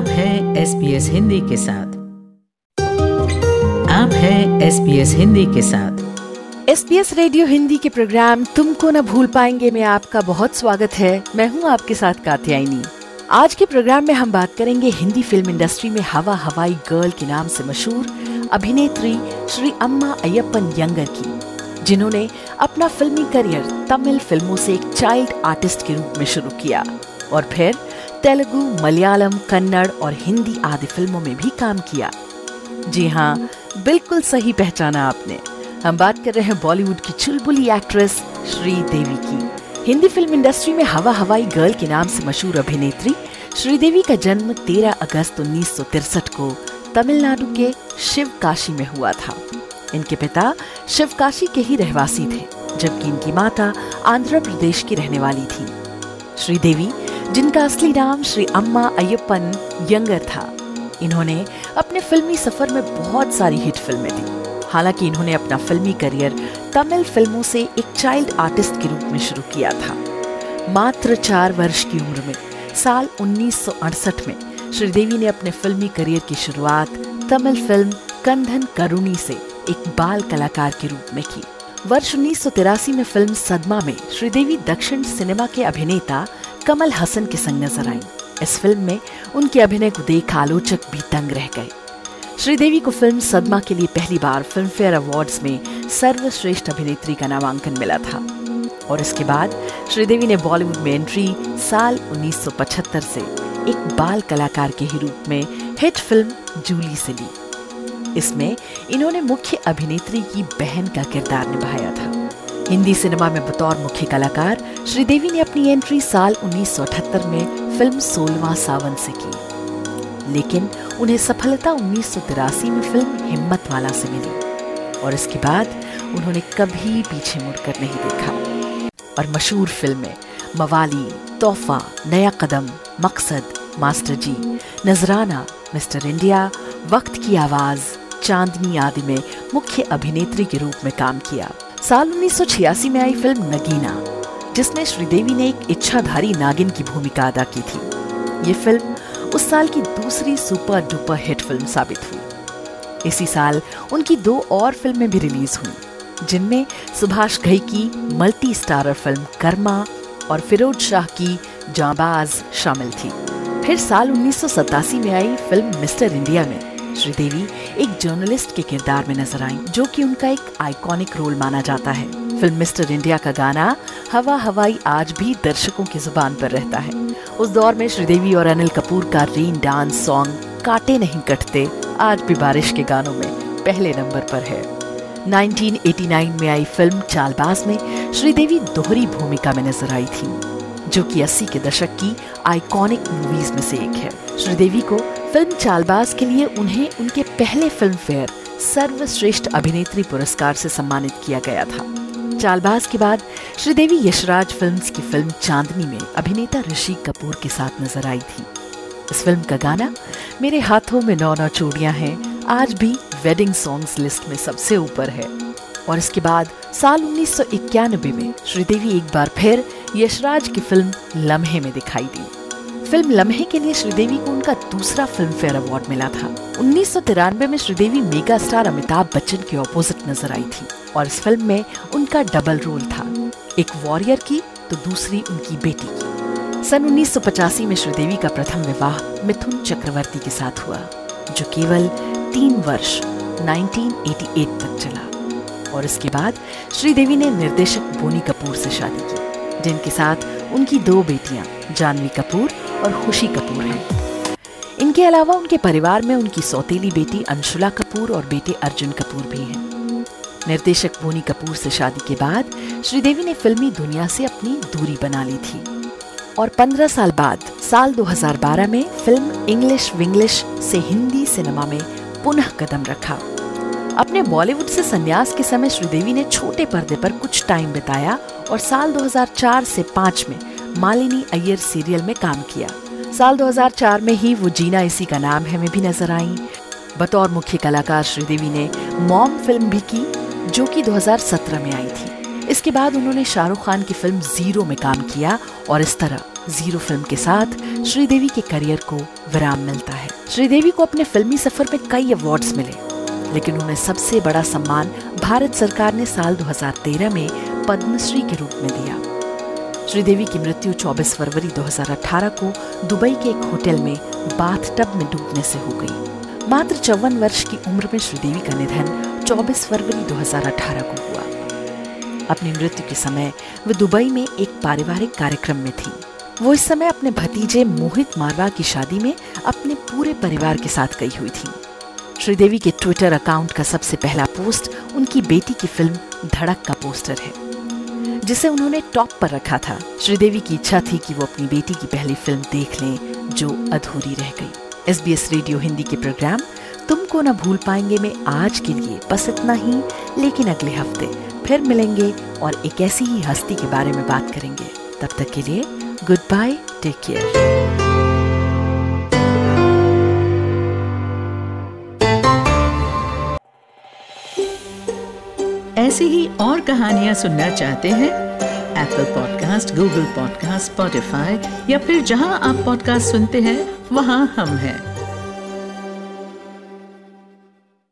आप हैं SBS हिंदी के साथ। आप हैं SBS हिंदी के साथ। SBS रेडियो हिंदी के प्रोग्राम तुमको न भूल पाएंगे में आपका बहुत स्वागत है। मैं हूं आपके साथ कात्यायनी। आज के प्रोग्राम में हम बात करेंगे हिंदी फिल्म इंडस्ट्री में हवा हवाई गर्ल के नाम से मशहूर अभिनेत्री श्री अम्मा अय्यप्पन यंगर की, जिन्होंने अपना फिल्मी करियर तमिल फिल्मों से एक चाइल्ड आर्टिस्ट के रूप में शुरू किया और फिर तेलुगु, मलयालम, कन्नड़ और हिंदी आदि फिल्मों में भी काम किया। जी हाँ, बिल्कुल सही पहचाना आपने। हम बात कर रहे हैं बॉलीवुड की चुलबुली एक्ट्रेस श्रीदेवी की। हिंदी फिल्म इंडस्ट्री में हवा हवाई गर्ल के नाम से मशहूर अभिनेत्री श्रीदेवी का जन्म 13 अगस्त 1963 को तमिलनाडु के शिवकाशी में हुआ था। इनके पिता शिवकाशी के ही रहवासी थे, जबकि इनकी माता आंध्र प्रदेश की रहने वाली थी। श्रीदेवी, जिनका असली नाम श्री अम्मा अय्यप्पन यंगर था, इन्होंने अपने फिल्मी सफर में बहुत सारी हिट फिल्में दी। हालांकि इन्होंने अपना फिल्मी करियर तमिल फिल्मों से एक चाइल्ड आर्टिस्ट के रूप में शुरू किया था। मात्र 4 वर्ष की उम्र में साल 1968 में श्रीदेवी ने अपने फिल्मी करियर की शुरुआत तमिल फिल्म कंधन करुणी से एक बाल कलाकार के रूप में की। वर्ष 1983 में फिल्म सदमा में श्रीदेवी दक्षिण सिनेमा के अभिनेता कमल हसन के संग नजर आईं। इस फिल्म में उनके अभिनय को देख आलोचक भी दंग रह गए। श्रीदेवी को फिल्म सदमा के लिए पहली बार फिल्म फेयर अवार्ड्स में सर्वश्रेष्ठ अभिनेत्री का नामांकन मिला था और इसके बाद श्रीदेवी ने बॉलीवुड में एंट्री साल 1975 से एक बाल कलाकार के ही रूप में हिट फिल्म जूली से ली। इसमें इन्होंने मुख्य अभिनेत्री की बहन का किरदार निभाया था। हिंदी सिनेमा में बतौर मुख्य कलाकार श्रीदेवी ने अपनी एंट्री साल 1978 में फिल्म 16वां सावन से की, लेकिन उन्हें सफलता 1983 में फिल्म हिम्मत वाला से मिली और इसके बाद उन्होंने कभी पीछे मुड़कर नहीं देखा और मशहूर फिल्में मवाली, तोहफा, नया कदम, मकसद, मास्टर जी, नजराना, मिस्टर इंडिया, वक्त की आवाज, चांदनी आदि में मुख्य अभिनेत्री के रूप में काम किया। साल 1986 में आई फिल्म नगीना, जिसमें श्रीदेवी ने एक इच्छाधारी नागिन की भूमिका अदा की थी। ये फिल्म उस साल की दूसरी सुपर डुपर हिट फिल्म साबित हुई। इसी साल उनकी 2 और फिल्में भी रिलीज हुई, जिनमें सुभाष घई की मल्टी स्टारर फिल्म कर्मा और फिरोज शाह की जांबाज शामिल थी। फिर साल 1987 में आई फिल्म मिस्टर इंडिया में श्रीदेवी एक जर्नलिस्ट के किरदार में नजर आईं, जो कि उनका एक आइकॉनिक रोल माना जाता है। फिल्म मिस्टर इंडिया का गाना हवा हवाई आज भी दर्शकों की जुबान पर रहता है। उस दौर में श्रीदेवी और अनिल कपूर का रेन डांस सॉन्ग काटे नहीं कटते आज भी बारिश के गानों में पहले नंबर पर है। 1989 में आई फिल्म चालबाज में श्रीदेवी दोहरी भूमिका में नजर आई थी, जो कि 80 के दशक की आइकॉनिक मूवीज में से एक है। श्रीदेवी को फिल्म चालबाज के लिए उन्हें उनके पहले फिल्म फेयर सर्वश्रेष्ठ अभिनेत्री पुरस्कार से सम्मानित किया गया था। चालबाज के बाद श्रीदेवी यशराज फिल्म्स की फिल्म चांदनी में अभिनेता ऋषि कपूर के साथ नजर आई थी। इस फिल्म का गाना मेरे हाथों में 9 चूड़ियां हैं आज भी वेडिंग सॉन्ग्स लिस्ट में सबसे ऊपर है। और इसके बाद साल 1991 में श्रीदेवी एक बार फिर यशराज की फिल्म लम्हे में दिखाई दी। फिल्म लम्हे के लिए श्रीदेवी को उनका दूसरा फिल्म फेयर अवार्ड मिला था। 1993 में श्रीदेवी मेगा स्टार अमिताभ बच्चन के ऑपोजिट नजर आई थी और इस फिल्म में उनका डबल रोल था, एक वॉरियर की तो दूसरी उनकी बेटी की। सन 1985 में श्रीदेवी का प्रथम विवाह मिथुन चक्रवर्ती के साथ हुआ, जो केवल 3 वर्ष 1988 तक चला और इसके बाद श्रीदेवी ने निर्देशक बोनी कपूर से शादी की, जिनके साथ उनकी 2 बेटियां जानवी कपूर और खुशी कपूर हैं। इनके अलावा उनके परिवार में उनकी सौतेली बेटी अंशुला कपूर और बेटे अर्जुन कपूर भी हैं। निर्देशक बोनी कपूर से शादी के बाद श्रीदेवी ने फिल्मी दुनिया से अपनी दूरी बना ली थी और 15 साल बाद साल 2012 में फिल्म इंग्लिश विंग्लिश से हिंदी सिनेमा में पुनः कदम रखा। अपने बॉलीवुड से संन्यास के समय श्रीदेवी ने छोटे पर्दे पर कुछ टाइम बिताया और साल 2004 से 5 में मालिनी अय्यर सीरियल में काम किया। साल 2004 में ही वो जीना इसी का नाम है में भी नजर आईं। बतौर मुख्य कलाकार श्रीदेवी ने मॉम फिल्म भी की, जो कि 2017 में आई थी। इसके बाद उन्होंने शाहरुख खान की फिल्म जीरो में काम किया और इस तरह जीरो फिल्म के साथ श्रीदेवी के करियर को विराम मिलता है। श्रीदेवी को अपने फिल्मी सफर में कई अवार्ड्स मिले, लेकिन उन्हें सबसे बड़ा सम्मान भारत सरकार ने साल 2013 में पद्मश्री के रूप में दिया। श्रीदेवी की मृत्यु 24 फरवरी 2018 को दुबई के एक होटल में बाथटब में डूबने से हो गई। मात्र 54 वर्ष की उम्र में श्रीदेवी का निधन 24 फरवरी 2018 को हुआ। अपनी मृत्यु के समय वे दुबई में एक पारिवारिक कार्यक्रम में थी। वो इस समय अपने भतीजे मोहित मारवा की शादी में अपने पूरे परिवार के साथ गई हुई थी। श्रीदेवी के ट्विटर अकाउंट का सबसे पहला पोस्ट उनकी बेटी की फिल्म धड़क का पोस्टर है, जिसे उन्होंने टॉप पर रखा था। श्रीदेवी की इच्छा थी कि वो अपनी बेटी की पहली फिल्म देख लें, जो अधूरी रह गई। SBS रेडियो हिंदी के प्रोग्राम तुमको न भूल पाएंगे में आज के लिए बस इतना ही, लेकिन अगले हफ्ते फिर मिलेंगे और एक ऐसी ही हस्ती के बारे में बात करेंगे। तब तक के लिए गुड बाय, टेक केयर। ऐसी ही और कहानियां सुनना चाहते हैं? Apple podcast, Google podcast, Spotify या फिर जहां आप पॉडकास्ट सुनते हैं वहां हम हैं।